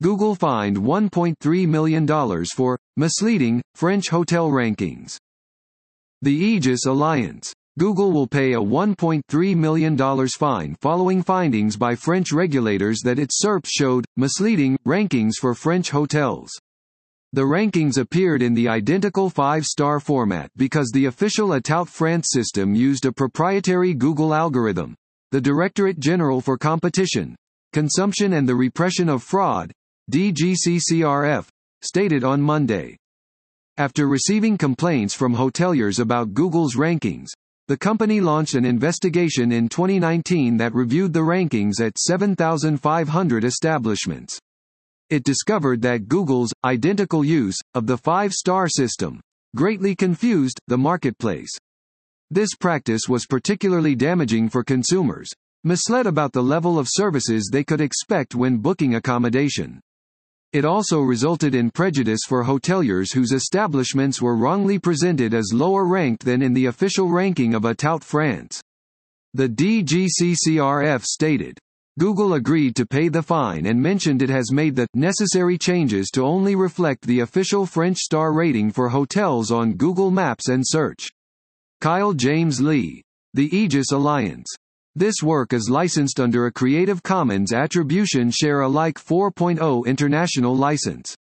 Google fined $1.3 million for misleading French hotel rankings. The Aegis Alliance. Google will pay a $1.3 million fine following findings by French regulators that its SERPs showed misleading rankings for French hotels. The rankings appeared in the identical 5-star format because the official Étoile France system used a proprietary Google algorithm. The Directorate General for Competition, Consumption and the Repression of Fraud, DGCCRF, stated on Monday. After receiving complaints from hoteliers about Google's rankings, the company launched an investigation in 2019 that reviewed the rankings at 7,500 establishments. It discovered that Google's identical use of the 5-star system greatly confused the marketplace. This practice was particularly damaging for consumers, misled about the level of services they could expect when booking accommodation. It also resulted in prejudice for hoteliers whose establishments were wrongly presented as lower ranked than in the official ranking of Étoile France. The DGCCRF stated, Google agreed to pay the fine and mentioned it has made the necessary changes to only reflect the official French star rating for hotels on Google Maps and Search. Kyle James Lee. The Aegis Alliance. This work is licensed under a Creative Commons Attribution Share Alike 4.0 international license.